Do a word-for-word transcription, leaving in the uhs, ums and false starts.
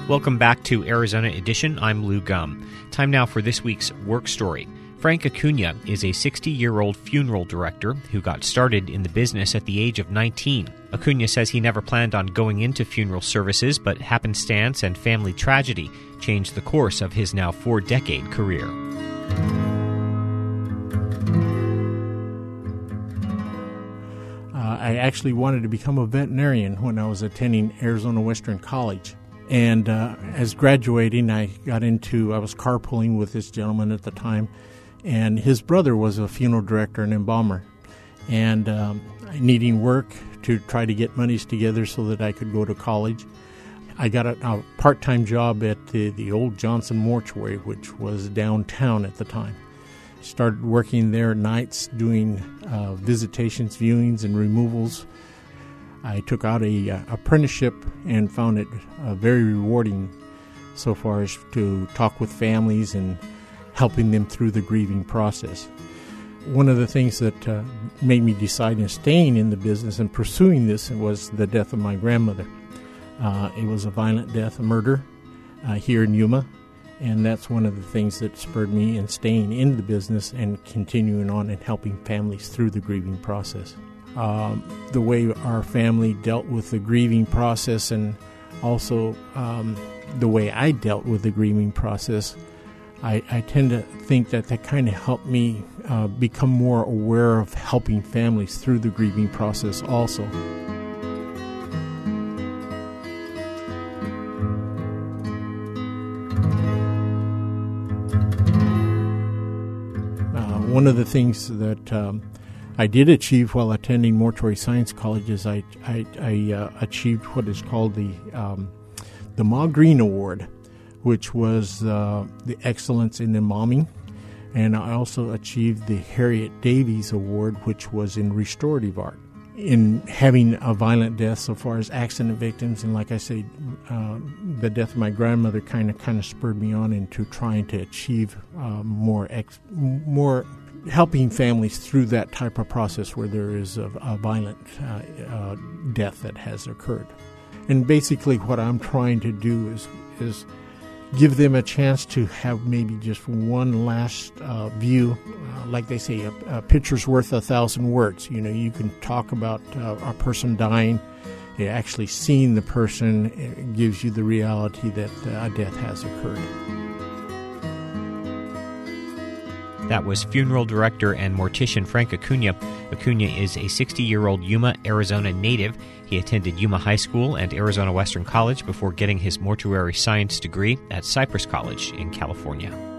Welcome back to Arizona Edition. I'm Lou Gum. Time now for this week's work story. Frank Acuna is a sixty-year-old funeral director who got started in the business at the age of nineteen. Acuna says he never planned on going into funeral services, but happenstance and family tragedy changed the course of his now four-decade career. Uh, I actually wanted to become a veterinarian when I was attending Arizona Western College. And uh, as graduating, I got into, I was carpooling with this gentleman at the time, and his brother was a funeral director and embalmer. And um, needing work to try to get monies together so that I could go to college, I got a, a part-time job at the, the old Johnson Mortuary, which was downtown at the time. Started working there nights, doing uh, visitations, viewings, and removals. I took out a uh, apprenticeship and found it uh, very rewarding so far as to talk with families and helping them through the grieving process. One of the things that uh, made me decide in staying in the business and pursuing this was the death of my grandmother. Uh, it was a violent death, a murder, uh, here in Yuma, and that's one of the things that spurred me in staying in the business and continuing on and helping families through the grieving process. Um, the way our family dealt with the grieving process, and also um, the way I dealt with the grieving process, I, I tend to think that that kind of helped me uh, become more aware of helping families through the grieving process also. Uh, one of the things that um, I did achieve while attending Mortuary Science College is I, I, I uh, achieved what is called the um, the Ma Green Award, which was uh, the excellence in embalming, and I also achieved the Harriet Davies Award, which was in restorative art. In having a violent death, so far as accident victims, and like I said, uh, the death of my grandmother kind of kind of spurred me on into trying to achieve uh, more ex- more. helping families through that type of process where there is a, a violent uh, uh, death that has occurred. And basically what I'm trying to do is is give them a chance to have maybe just one last uh, view. Uh, like they say, a, a picture's worth a thousand words. You know, you can talk about uh, a person dying. Actually seeing the person gives you the reality that uh, a death has occurred. That was funeral director and mortician Frank Acuna. Acuna is a sixty-year-old Yuma, Arizona native. He attended Yuma High School and Arizona Western College before getting his mortuary science degree at Cypress College in California.